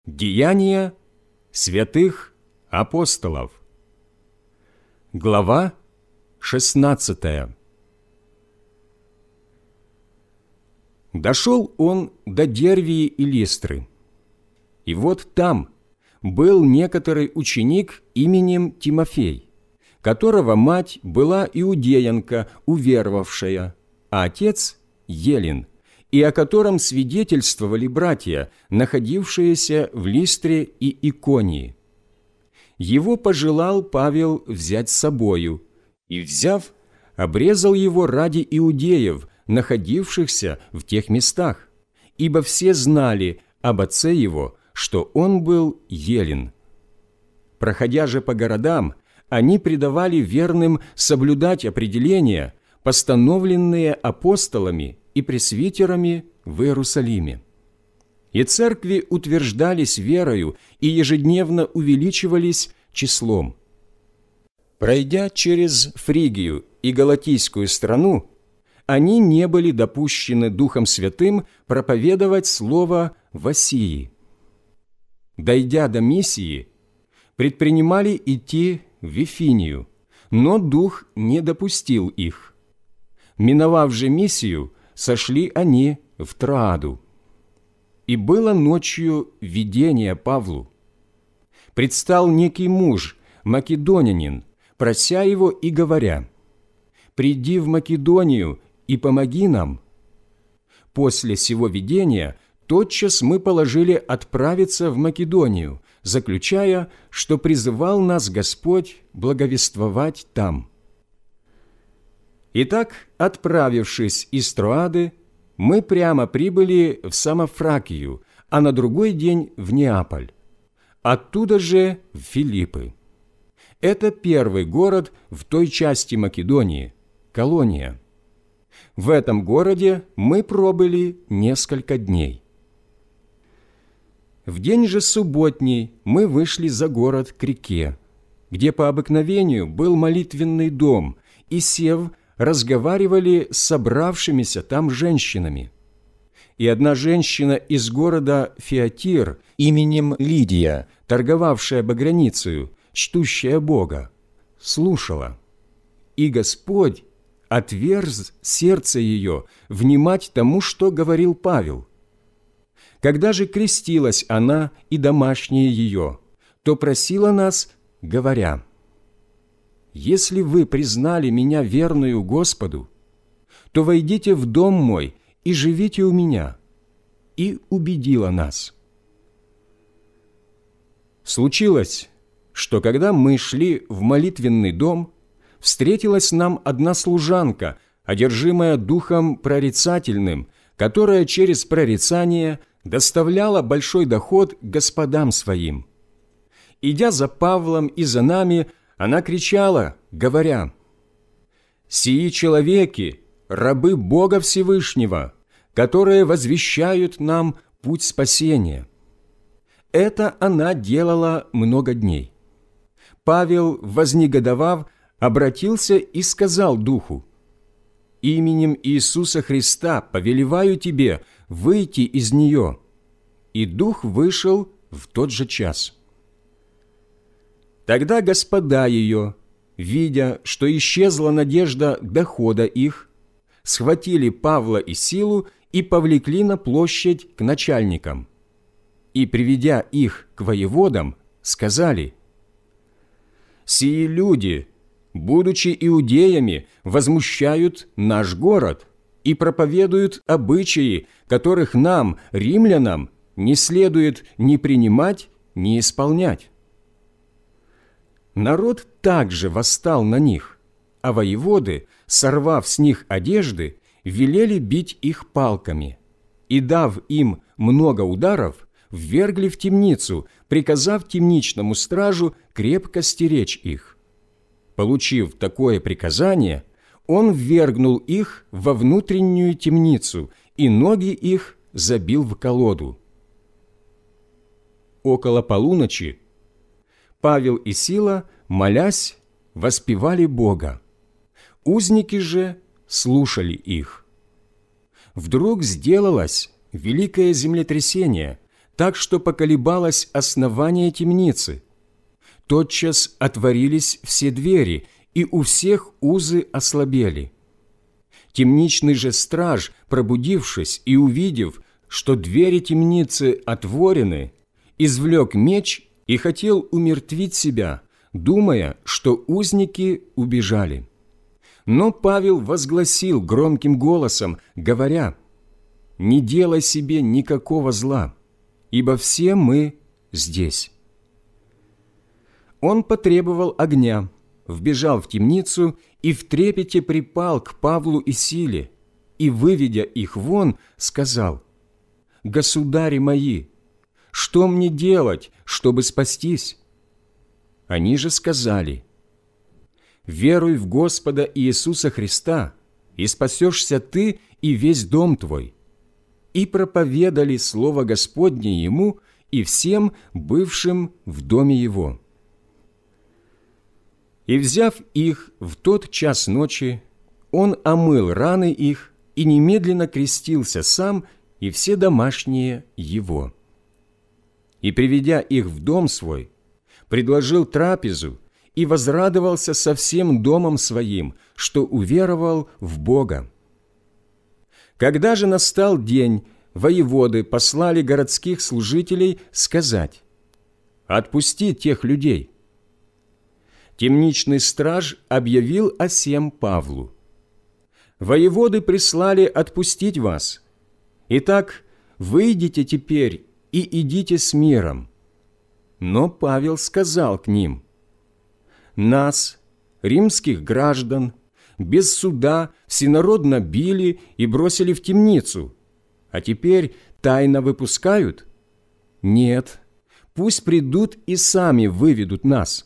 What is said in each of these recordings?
Деяния святых апостолов. Глава 16. Дошел он до Дервии и Листры. И вот там был некоторый ученик именем Тимофей, которого мать была иудеянка, уверовавшая, а отец – Елин, и о котором свидетельствовали братья, находившиеся в Листре и Иконии. Его пожелал Павел взять с собою, и, взяв, обрезал его ради иудеев, находившихся в тех местах, ибо все знали об отце его, что он был Елин. Проходя же по городам, они предавали верным соблюдать определения, постановленные апостолами и пресвитерами в Иерусалиме. И церкви утверждались верою и ежедневно увеличивались числом. Пройдя через Фригию и Галатийскую страну, они не были допущены Духом Святым проповедовать слово в Асии. Дойдя до Миссии, предпринимали идти в Вифинию, но Дух не допустил их. Миновав же Миссию, сошли они в Троаду. И было ночью видение Павлу. Предстал некий муж, македонянин, прося его и говоря: «Приди в Македонию и помоги нам». После сего видения тотчас мы положили отправиться в Македонию, заключая, что призывал нас Господь благовествовать там. Итак, отправившись из Троады, мы прямо прибыли в Самофракию, а на другой день в Неаполь, оттуда же в Филиппы. Это первый город в той части Македонии, колония. В этом городе мы пробыли несколько дней. В день же субботний мы вышли за город к реке, где по обыкновению был молитвенный дом, и, сев, разговаривали с собравшимися там женщинами. И одна женщина из города Фиатир именем Лидия, торговавшая багряницею, чтущая Бога, слушала. И Господь отверз сердце ее внимать тому, что говорил Павел. Когда же крестилась она и домашние ее, то просила нас, говоря: «Если вы признали меня верную Господу, то войдите в дом мой и живите у меня», и убедила нас. Случилось, что когда мы шли в молитвенный дом, встретилась нам одна служанка, одержимая духом прорицательным, которая через прорицание доставляла большой доход господам своим. Идя за Павлом и за нами, она кричала, говоря: «Сии человеки, рабы Бога Всевышнего, которые возвещают нам путь спасения». Это она делала много дней. Павел, вознегодовав, обратился и сказал духу: «Именем Иисуса Христа повелеваю тебе выйти из нее». И дух вышел в тот же час. Тогда господа ее, видя, что исчезла надежда дохода их, схватили Павла и Силу и повлекли на площадь к начальникам. И, приведя их к воеводам, сказали: «Сии люди, будучи иудеями, возмущают наш город и проповедуют обычаи, которых нам, римлянам, не следует ни принимать, ни исполнять». Народ также восстал на них, а воеводы, сорвав с них одежды, велели бить их палками, и, дав им много ударов, ввергли в темницу, приказав темничному стражу крепко стеречь их. Получив такое приказание, он ввергнул их во внутреннюю темницу, и ноги их забил в колоду. Около полуночи Павел и Сила, молясь, воспевали Бога. Узники же слушали их. Вдруг сделалось великое землетрясение, так что поколебалось основание темницы. Тотчас отворились все двери, и у всех узы ослабели. Темничный же страж, пробудившись и увидев, что двери темницы отворены, извлек меч и хотел умертвить себя, думая, что узники убежали. Но Павел возгласил громким голосом, говоря: «Не делай себе никакого зла, ибо все мы здесь». Он потребовал огня, вбежал в темницу и в трепете припал к Павлу и Силе, и, выведя их вон, сказал: «Государи мои, что мне делать, чтобы спастись?» Они же сказали: «Веруй в Господа Иисуса Христа, и спасешься ты и весь дом твой». И проповедали Слово Господне ему и всем бывшим в доме его. И, взяв их в тот час ночи, он омыл раны их и немедленно крестился сам и все домашние его. И, приведя их в дом свой, предложил трапезу и возрадовался со всем домом своим, что уверовал в Бога. Когда же настал день, воеводы послали городских служителей сказать: «Отпусти тех людей». Темничный страж объявил о сем Павлу: «Воеводы прислали отпустить вас. Итак, выйдите теперь и идите с миром». Но Павел сказал к ним: «Нас, римских граждан, без суда всенародно били и бросили в темницу, а теперь тайно выпускают? Нет, пусть придут и сами выведут нас».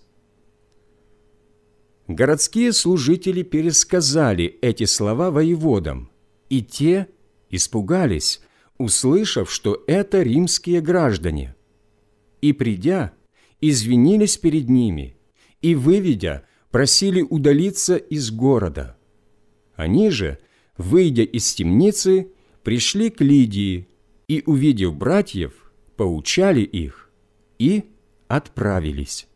Городские служители пересказали эти слова воеводам, и те испугались, услышав, что это римские граждане. И, придя, извинились перед ними, и, выведя, просили удалиться из города. Они же, выйдя из темницы, пришли к Лидии и, увидев братьев, поучали их и отправились.